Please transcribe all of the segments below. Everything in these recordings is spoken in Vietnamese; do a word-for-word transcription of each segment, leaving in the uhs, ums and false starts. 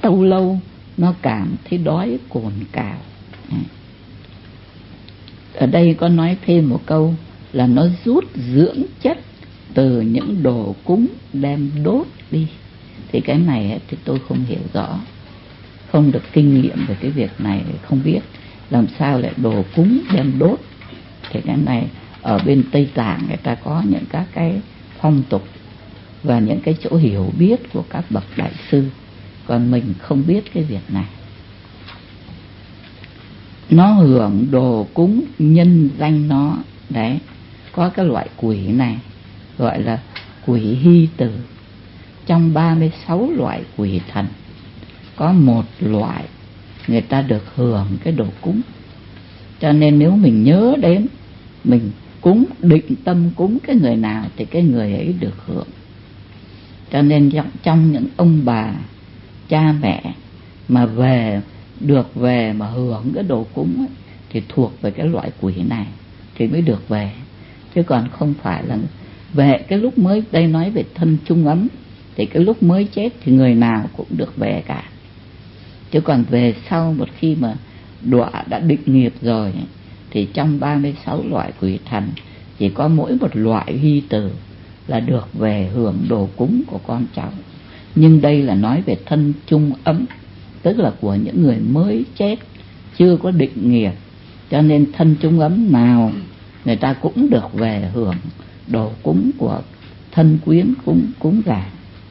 lâu lâu nó cảm thấy đói cồn cào. Ở đây có nói thêm một câu là nó rút dưỡng chất từ những đồ cúng đem đốt đi. Thì cái này thì tôi không hiểu rõ, không được kinh nghiệm về cái việc này, không biết làm sao lại đồ cúng đem đốt. Thì cái này ở bên Tây Tạng người ta có những các cái phong tục và những cái chỗ hiểu biết của các bậc đại sư, còn mình không biết cái việc này. Nó hưởng đồ cúng nhân danh nó. Đấy, có cái loại quỷ này gọi là quỷ hy tử. Trong ba mươi sáu loại quỷ thần có một loại người ta được hưởng cái đồ cúng. Cho nên nếu mình nhớ đến, mình cúng, định tâm cúng cái người nào thì cái người ấy được hưởng. Cho nên trong những ông bà cha mẹ mà về được về mà hưởng cái đồ cúng ấy, thì thuộc về cái loại quỷ này thì mới được về, chứ còn không phải là về cái lúc mới. Đây nói về thân chung ấm thì cái lúc mới chết thì người nào cũng được về cả, chứ còn về sau một khi mà đọa đã định nghiệp rồi ấy, thì trong ba mươi sáu loại quỷ thần chỉ có mỗi một loại hy tử là được về hưởng đồ cúng của con cháu. Nhưng đây là nói về thân chung ấm, tức là của những người mới chết chưa có định nghiệp, cho nên thân chung ấm nào người ta cũng được về hưởng đồ cúng của thân quyến cúng cúng gà.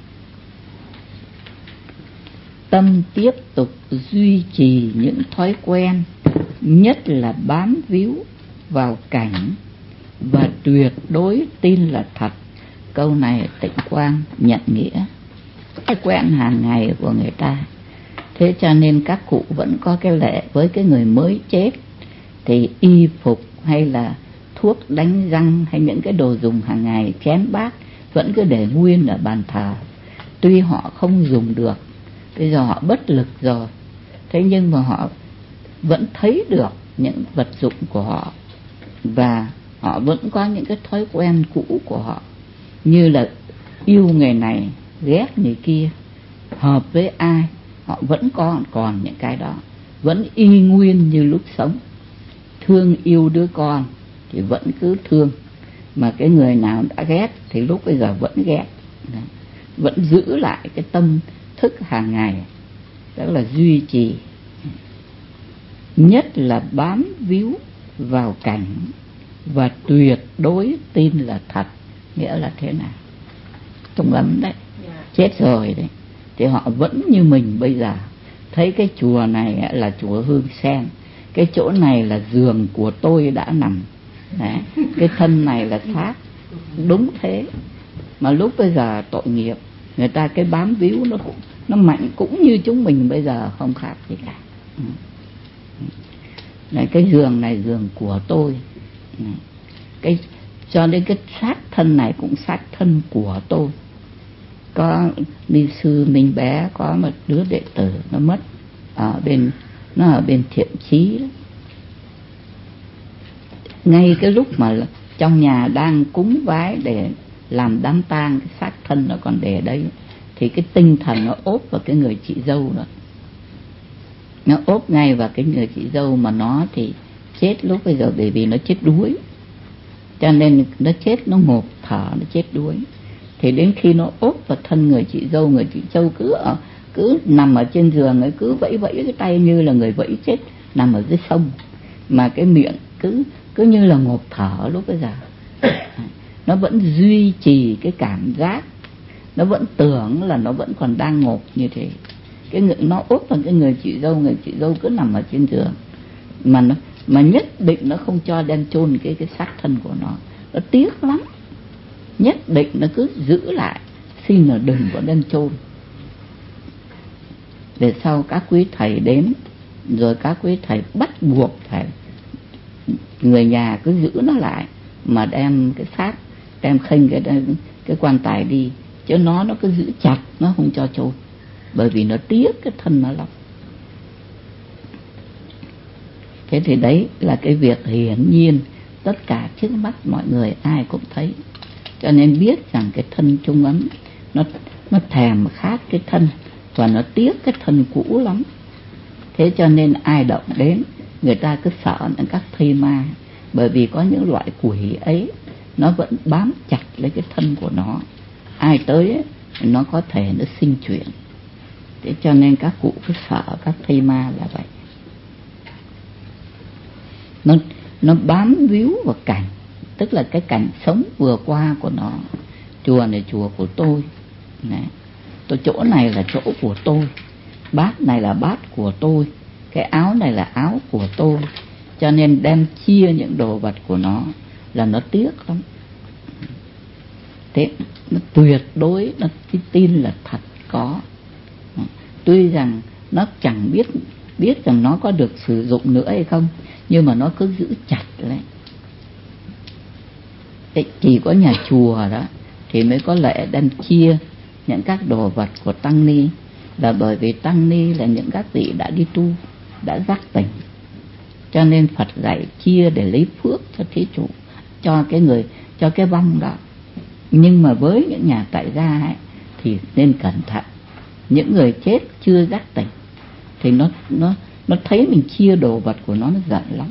Tâm tiếp tục duy trì những thói quen, nhất là bám víu vào cảnh và tuyệt đối tin là thật. Câu này Tịnh Quang nhận nghĩa thói quen hàng ngày của người ta. Thế cho nên các cụ vẫn có cái lệ với cái người mới chết thì y phục hay là thuốc đánh răng hay những cái đồ dùng hàng ngày, chén bát vẫn cứ để nguyên ở bàn thờ. Tuy họ không dùng được, bây giờ họ bất lực rồi, thế nhưng mà họ vẫn thấy được những vật dụng của họ, và họ vẫn có những cái thói quen cũ của họ, như là yêu người này ghét người kia, hợp với ai họ vẫn còn còn những cái đó, vẫn y nguyên như lúc sống. Thương yêu đứa con thì vẫn cứ thương, mà cái người nào đã ghét thì lúc bây giờ vẫn ghét. Vẫn giữ lại cái tâm thức hàng ngày, tức là duy trì. Nhất là bám víu vào cảnh và tuyệt đối tin là thật. Nghĩa là thế nào? Tung ấm đấy, chết rồi đấy, thì họ vẫn như mình bây giờ. Thấy cái chùa này là chùa Hương Sen, cái chỗ này là giường của tôi đã nằm đấy, cái thân này là xác. Đúng thế. Mà lúc bây giờ tội nghiệp, người ta cái bám víu nó cũng nó mạnh cũng như chúng mình bây giờ, không khác gì cả. Này, cái giường này giường của tôi, cái cho nên cái xác thân này cũng xác thân của tôi. Có ni sư Minh Bé có một đứa đệ tử nó mất ở bên nó ở bên Thiện Chí đó. Ngay cái lúc mà trong nhà đang cúng vái để làm đám tang, cái xác thân nó còn để đấy, thì cái tinh thần nó ốp vào cái người chị dâu đó, nó ốp ngay vào cái người chị dâu, mà nó thì chết lúc bây giờ bởi vì nó chết đuối, cho nên nó chết, nó ngộp thở, nó chết đuối. Thì đến khi nó ốp vào thân người chị dâu, người chị dâu cứ ở, cứ nằm ở trên giường ấy, cứ vẫy vẫy cái tay như là người vẫy chết nằm ở dưới sông, mà cái miệng cứ cứ như là ngộp thở lúc bây giờ. Nó vẫn duy trì cái cảm giác, nó vẫn tưởng là nó vẫn còn đang ngộp như thế. Cái người, nó ốp vào cái người chị dâu, người chị dâu cứ nằm ở trên giường, mà nó mà nhất định nó không cho đem chôn cái cái xác thân của nó. Nó tiếc lắm, nhất định nó cứ giữ lại, xin là đừng có đem chôn. Về sau các quý thầy đến, rồi các quý thầy bắt buộc phải, người nhà cứ giữ nó lại mà đem cái xác, đem khênh cái cái quan tài đi, chứ nó nó cứ giữ chặt, nó không cho chôn, bởi vì nó tiếc cái thân nó lắm. Thế thì đấy là cái việc hiển nhiên tất cả trước mắt mọi người ai cũng thấy, cho nên biết rằng cái thân chung ấm nó nó thèm khát cái thân, và nó tiếc cái thân cũ lắm. Thế cho nên ai động đến, người ta cứ sợ những các thây ma, bởi vì có những loại quỷ ấy nó vẫn bám chặt lấy cái thân của nó, ai tới ấy, nó có thể nó sinh chuyển. Thế cho nên các cụ cứ sợ các thây ma là vậy. Nó, nó bám víu vào cảnh, tức là cái cảnh sống vừa qua của nó. Chùa này chùa của tôi, này, tôi chỗ này là chỗ của tôi, bát này là bát của tôi, cái áo này là áo của tôi. Cho nên đem chia những đồ vật của nó là nó tiếc lắm. Thế nó tuyệt đối nó tin là thật có. Tuy rằng nó chẳng biết biết rằng nó có được sử dụng nữa hay không, nhưng mà nó cứ giữ chặt lấy. Chỉ có nhà chùa đó thì mới có lẽ đem chia những các đồ vật của tăng ni, là bởi vì tăng ni là những các vị đã đi tu, đã giác tỉnh, cho nên Phật dạy chia để lấy phước cho thí chủ, cho cái người, cho cái vong đó. Nhưng mà với những nhà tại gia ấy, thì nên cẩn thận. Những người chết chưa giác tỉnh thì nó nó nó thấy mình chia đồ vật của nó, nó giận lắm.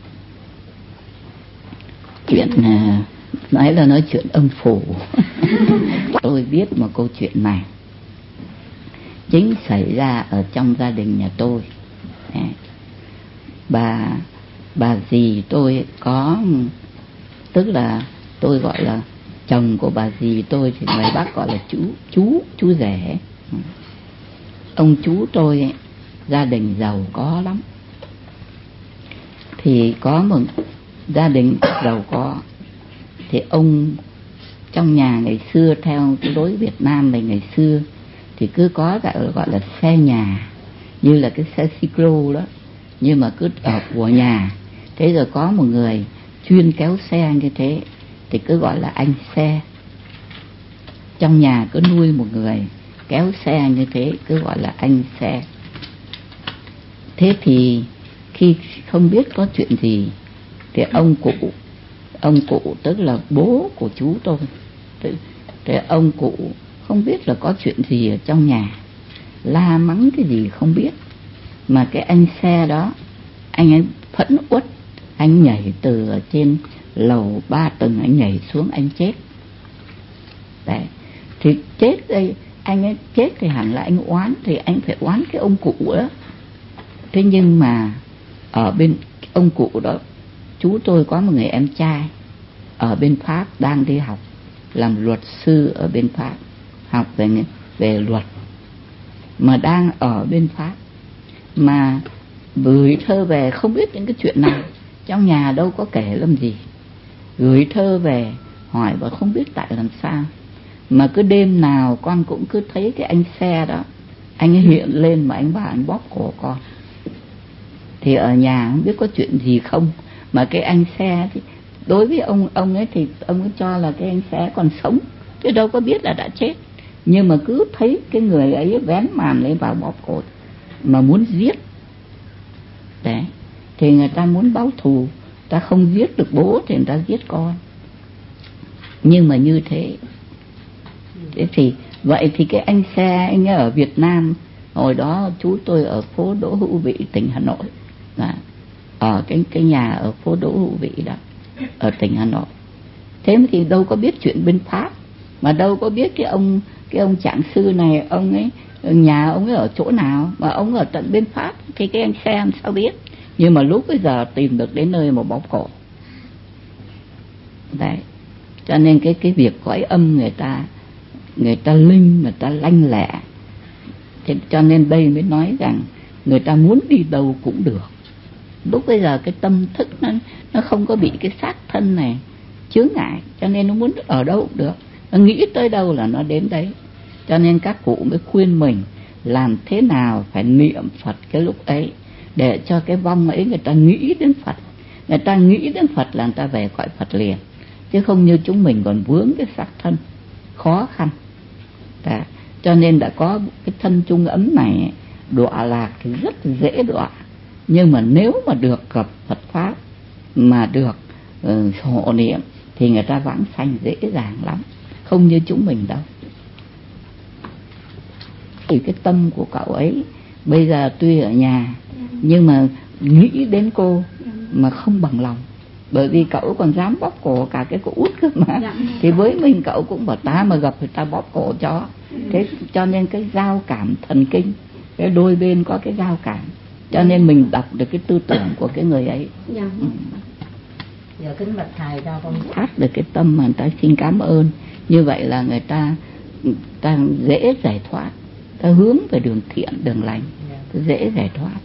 Chuyện à, nói là nói chuyện âm phủ. Tôi viết một câu chuyện này chính xảy ra ở trong gia đình nhà tôi. Bà bà dì tôi có, tức là tôi gọi là chồng của bà dì tôi thì người Bắc gọi là chú chú chú rể. Ông chú tôi ấy, gia đình giàu có lắm. Thì có một gia đình giàu có thì ông trong nhà ngày xưa, theo cái lối Việt Nam mình ngày xưa thì cứ có gọi, gọi là xe nhà, như là cái xe xích-lô đó, nhưng mà cứ ở của nhà. Thế rồi có một người chuyên kéo xe như thế thì cứ gọi là anh xe. Trong nhà cứ nuôi một người kéo xe như thế, cứ gọi là anh xe. Thế thì khi không biết có chuyện gì thì ông cụ, ông cụ tức là bố của chú tôi, thì ông cụ không biết là có chuyện gì ở trong nhà, la mắng cái gì không biết. Mà cái anh xe đó, anh ấy phẫn uất, anh nhảy từ ở trên lầu ba tầng, anh nhảy xuống, anh chết. Đấy, thì chết đây, anh ấy chết thì hẳn là anh oán, thì anh phải oán cái ông cụ đó. Thế nhưng mà ở bên ông cụ đó, chú tôi có một người em trai ở bên Pháp đang đi học làm luật sư ở bên Pháp, học về về luật, mà đang ở bên Pháp mà gửi thơ về, không biết những cái chuyện này, trong nhà đâu có kể làm gì, gửi thơ về hỏi và không biết tại làm sao mà cứ đêm nào con cũng cứ thấy cái anh xe đó, anh ấy hiện lên mà anh bảo anh bóp cổ con. Thì ở nhà không biết có chuyện gì không, mà cái anh xe thì đối với ông ông ấy thì ông ấy cho là cái anh xe còn sống, chứ đâu có biết là đã chết. Nhưng mà cứ thấy cái người ấy vén màn lên vào bóp cổ mà muốn giết. Đấy, thì người ta muốn báo thù, ta không giết được bố thì người ta giết con. Nhưng mà như thế, thế thì vậy thì cái anh xe, anh ấy ở Việt Nam, hồi đó chú tôi ở phố Đỗ Hữu Vị, tỉnh Hà Nội, à, ở cái cái nhà ở phố Đỗ Hữu Vị đó, ở tỉnh Hà Nội. Thế thì đâu có biết chuyện bên Pháp, mà đâu có biết cái ông cái ông trạng sư này, ông ấy nhà ông ấy ở chỗ nào, mà ông ở tận bên Pháp, thì cái anh xe làm sao biết. Nhưng mà lúc bây giờ tìm được đến nơi mà bóp cổ. Đấy, cho nên cái cái việc cõi âm người ta người ta linh, người ta lanh lẹ. Thế cho nên đây mới nói rằng người ta muốn đi đâu cũng được. Lúc bây giờ cái tâm thức nó nó không có bị cái xác thân này chướng ngại, cho nên nó muốn ở đâu cũng được, nó nghĩ tới đâu là nó đến đấy. Cho nên các cụ mới khuyên mình làm thế nào phải niệm Phật cái lúc ấy, để cho cái vong ấy người ta nghĩ đến Phật. Người ta nghĩ đến Phật là người ta về cõi Phật liền, chứ không như chúng mình còn vướng cái xác thân khó khăn. Đó. Cho nên đã có cái thân chung ấm này, đọa lạc thì rất dễ đọa. Nhưng mà nếu mà được gặp Phật Pháp, mà được uh, hộ niệm, thì người ta vãng sanh dễ dàng lắm, không như chúng mình đâu. Thì cái tâm của cậu ấy bây giờ tuy ở nhà nhưng mà nghĩ đến cô mà không bằng lòng, bởi vì cậu còn dám bóp cổ cả cái cô út cơ mà. Thì với mình cậu cũng bảo ta mà gặp thì ta bóp cổ cho. Thế cho nên cái giao cảm thần kinh, cái đôi bên có cái giao cảm, cho nên mình đọc được cái tư tưởng của cái người ấy. Dạ. Ừ. Giờ kính bạch thầy cho con phát được cái tâm mà người ta xin cảm ơn. Như vậy là người ta người ta dễ giải thoát, ta hướng về đường thiện đường lành, ta dễ giải thoát.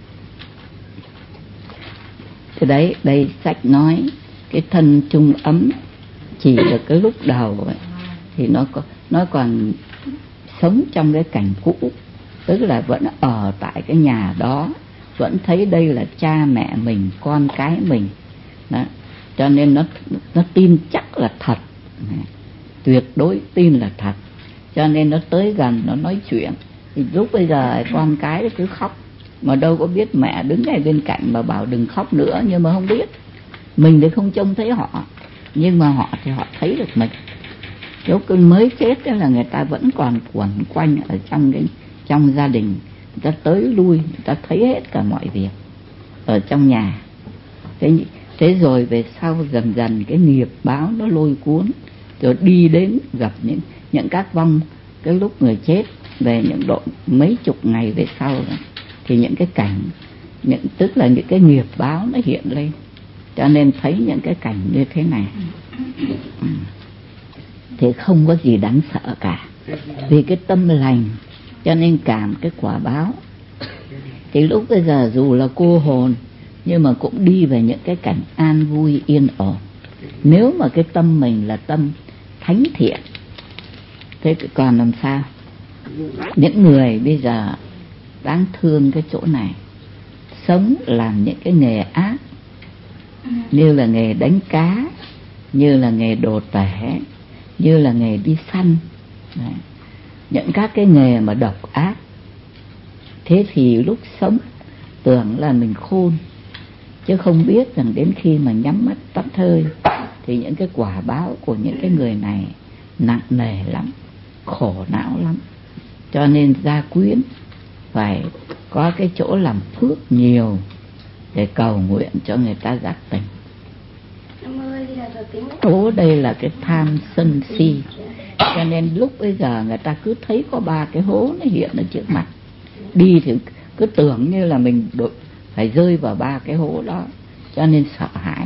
Thì đấy, đây sách nói cái thân chung ấm chỉ được cái lúc đầu ấy, thì nó có, nó còn sống trong cái cảnh cũ, tức là vẫn ở tại cái nhà đó, vẫn thấy đây là cha mẹ mình, con cái mình đó. Cho nên nó nó tin chắc là thật, tuyệt đối tin là thật, cho nên nó tới gần, nó nói chuyện. Thì lúc bây giờ con cái cứ khóc mà đâu có biết mẹ đứng ngay bên cạnh mà bảo đừng khóc nữa, nhưng mà không biết. Mình thì không trông thấy họ, nhưng mà họ thì họ thấy được mình. Lúc mới chết đó là người ta vẫn còn quẩn quanh ở trong cái trong gia đình, người ta tới lui, người ta thấy hết cả mọi việc ở trong nhà. Thế, thế rồi về sau dần dần cái nghiệp báo nó lôi cuốn, rồi đi đến gặp những những các vong. Cái lúc người chết về những độ mấy chục ngày về sau đó, thì những cái cảnh, những tức là những cái nghiệp báo nó hiện lên, cho nên thấy những cái cảnh như thế này. Ừ. Thì không có gì đáng sợ cả, vì cái tâm lành cho nên cảm cái quả báo. Thì lúc bây giờ dù là cô hồn nhưng mà cũng đi về những cái cảnh an vui yên ổn, nếu mà cái tâm mình là tâm thánh thiện. Thế còn làm sao? Những người bây giờ đáng thương cái chỗ này, sống làm những cái nghề ác, như là nghề đánh cá, như là nghề đồ tể, như là nghề đi săn. Đấy. Những các cái nghề mà độc ác. Thế thì lúc sống tưởng là mình khôn, chứ không biết rằng đến khi mà nhắm mắt tắt hơi thì những cái quả báo của những cái người này nặng nề lắm, khổ não lắm. Cho nên gia quyến phải có cái chỗ làm phước nhiều để cầu nguyện cho người ta giác tỉnh. Tố đây là cái tham sân si, cho nên lúc bây giờ người ta cứ thấy có ba cái hố nó hiện ở trước mặt, đi thì cứ tưởng như là mình đội phải rơi vào ba cái hố đó, cho nên sợ hãi.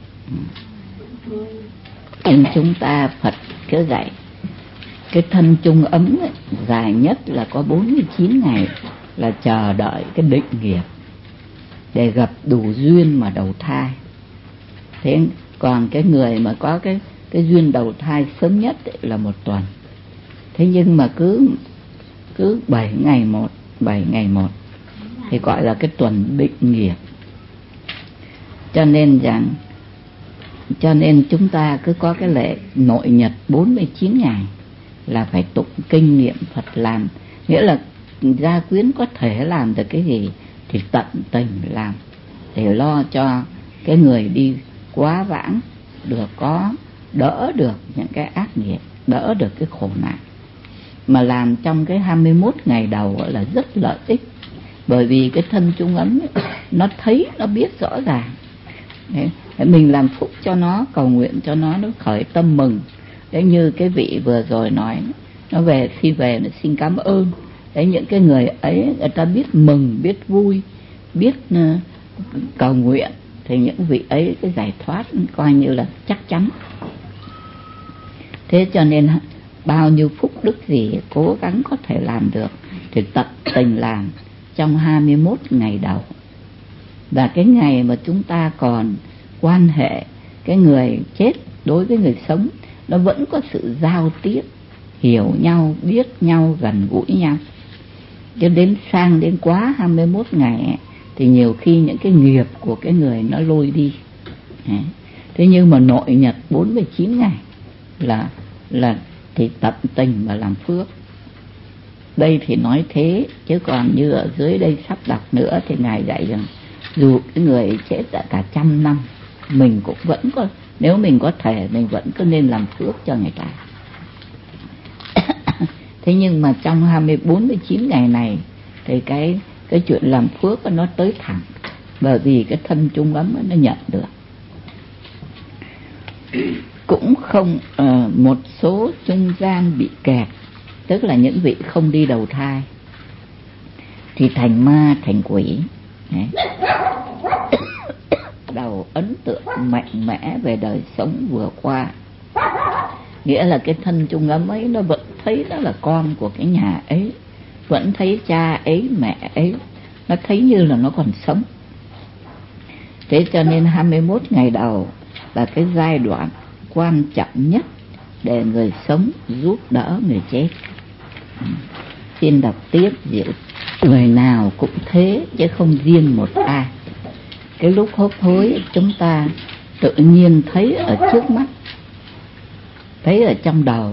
Nhưng chúng ta Phật cứ dạy cái thân chung ấm ấy, dài nhất là có bốn mươi chín ngày là chờ đợi cái định nghiệp để gặp đủ duyên mà đầu thai. Thế còn cái người mà có cái cái duyên đầu thai sớm nhất ấy là một tuần. Thế nhưng mà cứ cứ bảy ngày một, bảy ngày một thì gọi là cái tuần định nghiệp. Cho nên rằng cho nên chúng ta cứ có cái lễ nội nhật bốn mươi chín ngày là phải tụng kinh niệm Phật làm, nghĩa là gia quyến có thể làm được cái gì thì tận tình làm, để lo cho cái người đi quá vãng được có đỡ được những cái ác nghiệp, đỡ được cái khổ nạn. Mà làm trong cái hai mươi mốt ngày đầu là rất lợi ích, bởi vì cái thân chung ấm ấy, nó thấy, nó biết rõ ràng. Đấy, mình làm phúc cho nó, cầu nguyện cho nó, nó khởi tâm mừng. Đấy, như cái vị vừa rồi nói, nó về khi về nó xin cảm ơn. Đấy, những cái người ấy người ta biết mừng, biết vui, biết uh, cầu nguyện, thì những vị ấy cái giải thoát coi như là chắc chắn. Thế cho nên bao nhiêu phúc đức gì cố gắng có thể làm được thì tận tình làm trong hai mươi mốt ngày đầu. Và cái ngày mà chúng ta còn quan hệ cái người chết đối với người sống, nó vẫn có sự giao tiếp, hiểu nhau, biết nhau, gần gũi nhau. Cho đến sang đến quá hai mươi mốt ngày ấy, thì nhiều khi những cái nghiệp của cái người nó lôi đi. Thế nhưng mà nội nhật bốn mươi chín ngày là là thì tận tình mà làm phước. Đây thì nói thế, chứ còn như ở dưới đây sắp đọc nữa thì Ngài dạy rằng dù cái người chết đã cả trăm năm, mình cũng vẫn có, nếu mình có thể mình vẫn cứ nên làm phước cho người ta. Thế nhưng mà trong hai mươi bốn mươi chín ngày này thì cái cái chuyện làm phước nó tới thẳng, bởi vì cái thân trung ấm nó nhận được. Cũng không uh, một số trung gian bị kẹt, tức là những vị không đi đầu thai thì thành ma thành quỷ. Đấy. Đầu ấn tượng mạnh mẽ về đời sống vừa qua, nghĩa là cái thân trung ấm ấy nó vẫn thấy nó là con của cái nhà ấy, vẫn thấy cha ấy mẹ ấy, nó thấy như là nó còn sống. Thế cho nên hai mươi mốt ngày đầu là cái giai đoạn quan trọng nhất để người sống giúp đỡ người chết. Xin đọc tiếp diệu. Người nào cũng thế chứ không riêng một ai. Cái lúc hấp hối chúng ta tự nhiên thấy ở trước mắt, thấy ở trong đầu,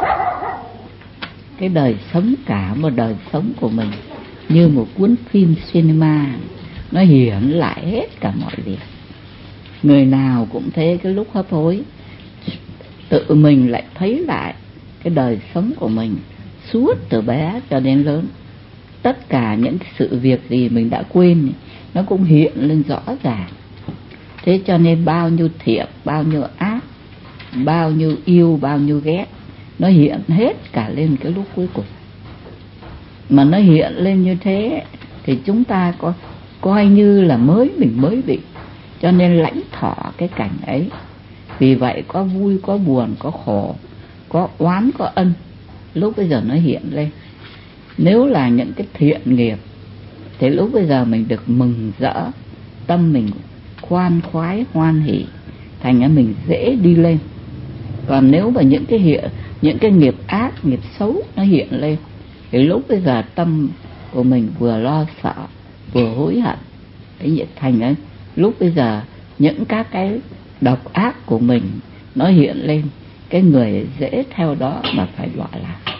cái đời sống, cả một đời sống của mình như một cuốn phim cinema, nó hiện lại hết cả mọi việc. Người nào cũng thế, cái lúc hấp hối tự mình lại thấy lại cái đời sống của mình suốt từ bé cho đến lớn. Tất cả những sự việc gì mình đã quên nó cũng hiện lên rõ ràng. Thế cho nên bao nhiêu thiện, bao nhiêu ác, bao nhiêu yêu, bao nhiêu ghét, nó hiện hết cả lên cái lúc cuối cùng. Mà nó hiện lên như thế thì chúng ta có coi như là mới mình mới bị, cho nên lãnh thọ cái cảnh ấy. Vì vậy có vui, có buồn, có khổ, có oán, có ân, lúc bây giờ nó hiện lên. Nếu là những cái thiện nghiệp thì lúc bây giờ mình được mừng rỡ, tâm mình khoan khoái hoan hỷ, thành ra mình dễ đi lên. Còn nếu mà những cái hiện những cái nghiệp ác, nghiệp xấu nó hiện lên thì lúc bây giờ tâm của mình vừa lo sợ vừa hối hận. Thế vậy thành ấy, lúc bây giờ những các cái độc ác của mình nó hiện lên, cái người dễ theo đó mà phải đọa lạc.